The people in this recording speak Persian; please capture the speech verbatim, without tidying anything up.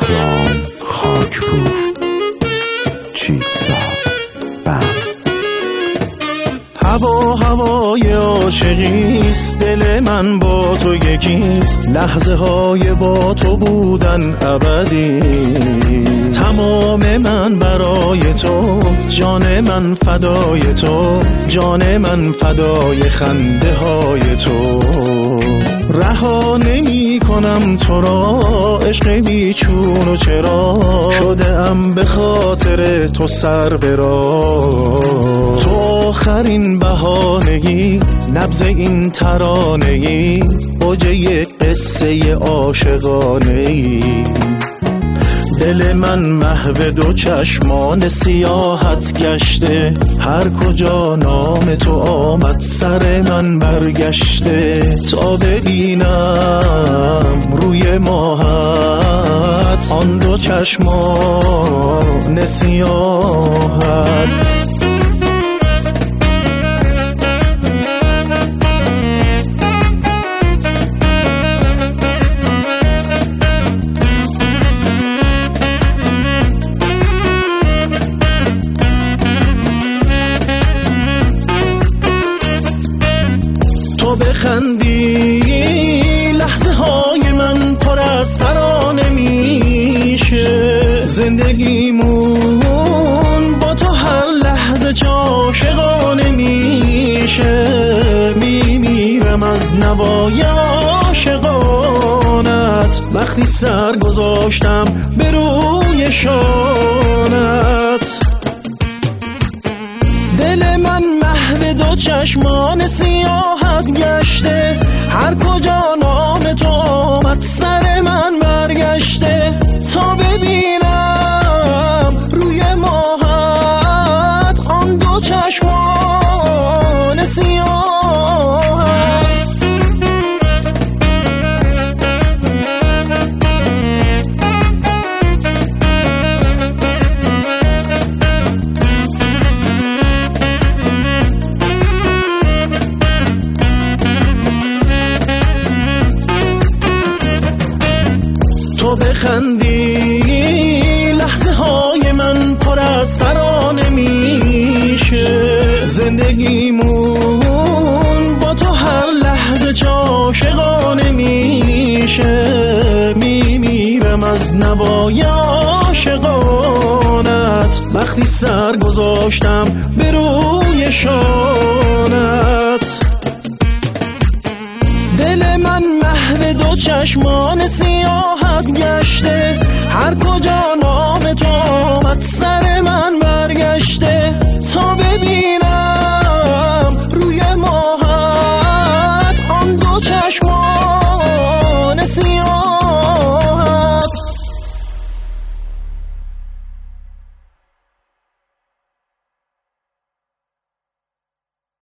بهرام خاکپور چیتساف بند. هوا هوای عاشقیست، دل من با تو یکیست، لحظه های با تو بودن ابدی. تمام من برای تو، جان من فدای تو، جان من فدای خنده های تو. رها نمی کنم تو را، عشق بیچون و چرا، شده ام به خاطر تو سر برا. تو آخرین بهانگی، نبض این ترانگی، اوج یک قصه عاشقانه‌ای. دل من محو دو چشمان سیاحت گشته، هر کجا نام تو آمد سر من برگشته. تا ببینم روی ماهت، آن دو چشمان سیاحت. تو بخندی لحظه های من پر از ترانه میشه. زندگیمون با تو هر لحظه عاشقانه میشه. میمیرم از نوای عاشقانت، وقتی سر گذاشتم به روی شانت. دل من محو دو چشمان سیاحت گشته، هر کجا نام تو آمد سر من برگشته. تا ببینم روی ماهت، آن دو چشمان سیاحت. تو بخندی لحظه های من پر از ترانه میشه. زندگیمون با تو هر لحظه عاشقانه میشه. میمیرم از نوای عاشقانت، وقتی سر گذاشتم به روی شانت. دل من محو دو چشمان سیاحت گشته، هر کجا